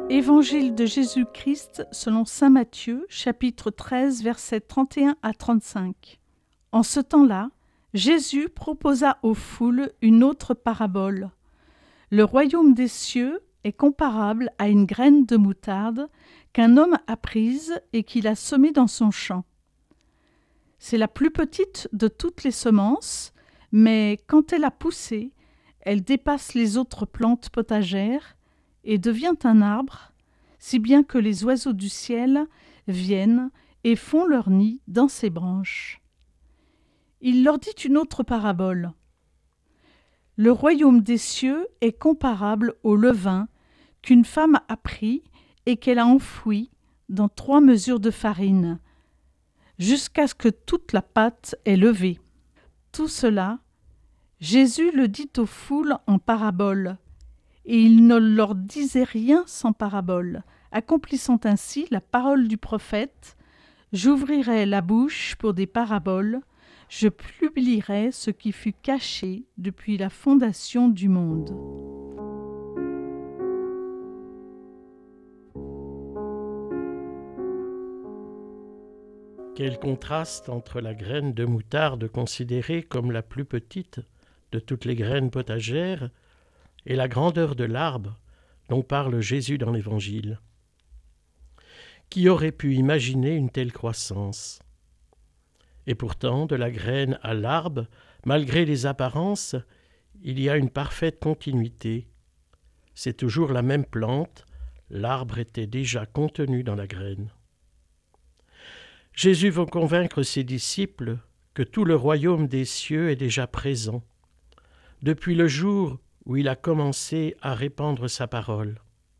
Évangile de Jésus-Christ selon saint Matthieu, chapitre 13, versets 31 à 35. En ce temps-là, Jésus proposa aux foules une autre parabole. Le royaume des cieux est comparable à une graine de moutarde qu'un homme a prise et qu'il a semée dans son champ. C'est la plus petite de toutes les semences, mais quand elle a poussé, elle dépasse les autres plantes potagères et devient un arbre, si bien que les oiseaux du ciel viennent et font leur nid dans ses branches. Il leur dit une autre parabole. Le royaume des cieux est comparable au levain qu'une femme a pris et qu'elle a enfoui dans 3 mesures de farine, jusqu'à ce que toute la pâte est levée. Tout cela, Jésus le dit aux foules en parabole, et il ne leur disait rien sans parabole, accomplissant ainsi la parole du prophète: « J'ouvrirai la bouche pour des paraboles, je publierai ce qui fut caché depuis la fondation du monde. » Quel contraste entre la graine de moutarde considérée comme la plus petite de toutes les graines potagères et la grandeur de l'arbre dont parle Jésus dans l'Évangile. Qui aurait pu imaginer une telle croissance? Et pourtant, de la graine à l'arbre, malgré les apparences, il y a une parfaite continuité. C'est toujours la même plante, l'arbre était déjà contenu dans la graine. Jésus veut convaincre ses disciples que tout le royaume des cieux est déjà présent, depuis le jour où il a commencé à répandre sa parole.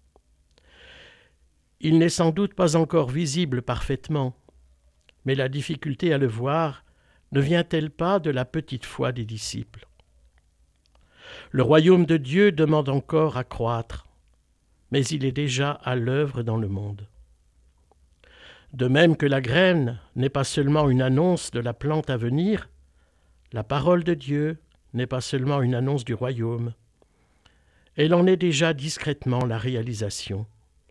Il n'est sans doute pas encore visible parfaitement, mais la difficulté à le voir ne vient-elle pas de la petite foi des disciples? Le royaume de Dieu demande encore à croître, mais il est déjà à l'œuvre dans le monde. De même que la graine n'est pas seulement une annonce de la plante à venir, la parole de Dieu n'est pas seulement une annonce du royaume. Elle en est déjà discrètement la réalisation.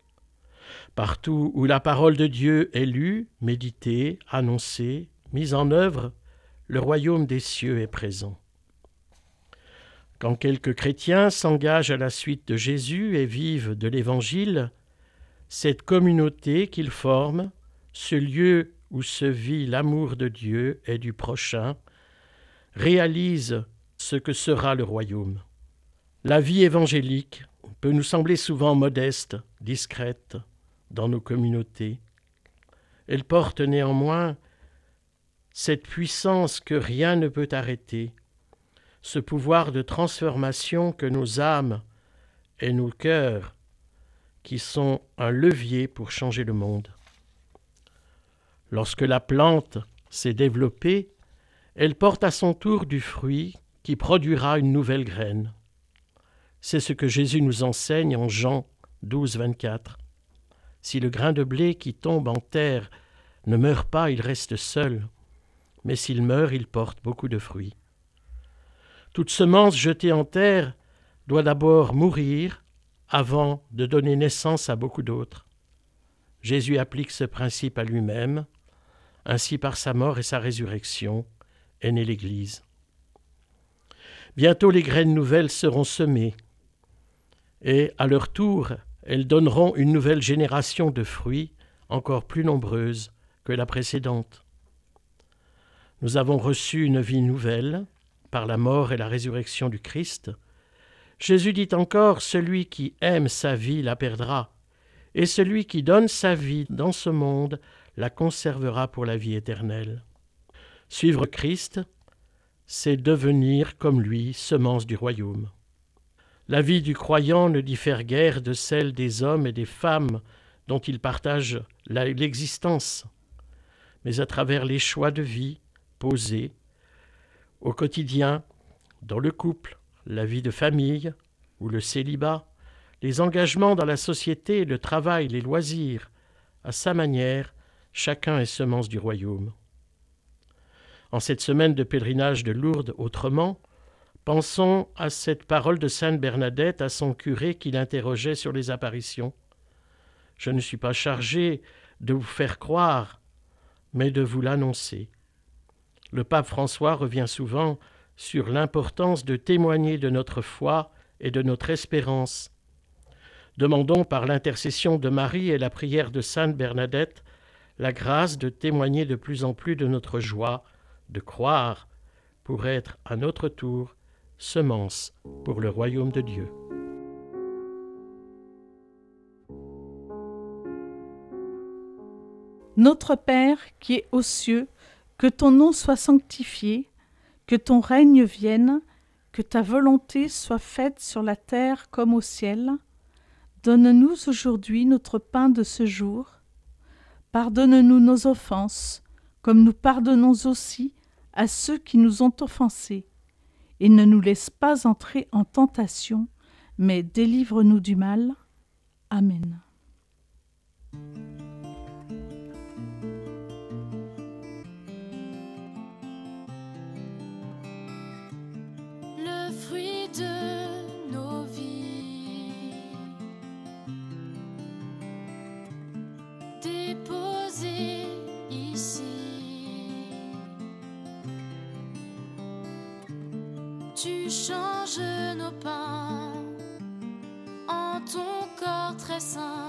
Partout où la parole de Dieu est lue, méditée, annoncée, mise en œuvre, le royaume des cieux est présent. Quand quelques chrétiens s'engagent à la suite de Jésus et vivent de l'Évangile, cette communauté qu'ils forment, ce lieu où se vit l'amour de Dieu et du prochain, réalise ce que sera le royaume. La vie évangélique peut nous sembler souvent modeste, discrète dans nos communautés. Elle porte néanmoins cette puissance que rien ne peut arrêter, ce pouvoir de transformation que nos âmes et nos cœurs, qui sont un levier pour changer le monde. Lorsque la plante s'est développée, elle porte à son tour du fruit qui produira une nouvelle graine. C'est ce que Jésus nous enseigne en Jean 12, 24. Si le grain de blé qui tombe en terre ne meurt pas, il reste seul, mais s'il meurt, il porte beaucoup de fruits. Toute semence jetée en terre doit d'abord mourir avant de donner naissance à beaucoup d'autres. Jésus applique ce principe à lui-même. Ainsi, par sa mort et sa résurrection, est née l'Église. Bientôt, les graines nouvelles seront semées, et à leur tour, elles donneront une nouvelle génération de fruits encore plus nombreuses que la précédente. Nous avons reçu une vie nouvelle par la mort et la résurrection du Christ. Jésus dit encore « Celui qui aime sa vie la perdra, et celui qui donne sa vie dans ce monde la conservera pour la vie éternelle. » Suivre Christ, c'est devenir comme lui, semence du royaume. La vie du croyant ne diffère guère de celle des hommes et des femmes dont il partage l'existence, mais à travers les choix de vie posés au quotidien, dans le couple, la vie de famille ou le célibat, les engagements dans la société, le travail, les loisirs, à sa manière, chacun est semence du royaume. En cette semaine de pèlerinage de Lourdes, autrement, pensons à cette parole de sainte Bernadette à son curé qui l'interrogeait sur les apparitions. Je ne suis pas chargé de vous faire croire, mais de vous l'annoncer. Le pape François revient souvent sur l'importance de témoigner de notre foi et de notre espérance. Demandons par l'intercession de Marie et la prière de Sainte Bernadette la grâce de témoigner de plus en plus de notre joie, de croire, pour être à notre tour semence pour le royaume de Dieu. Notre Père qui es aux cieux, que ton nom soit sanctifié, que ton règne vienne, que ta volonté soit faite sur la terre comme au ciel. Donne-nous aujourd'hui notre pain de ce jour. Pardonne-nous nos offenses, comme nous pardonnons aussi à ceux qui nous ont offensés. Et ne nous laisse pas entrer en tentation, mais délivre-nous du mal. Amen. Le fruit de nos vies, déposé ici, tu changes nos pains en ton corps très saint.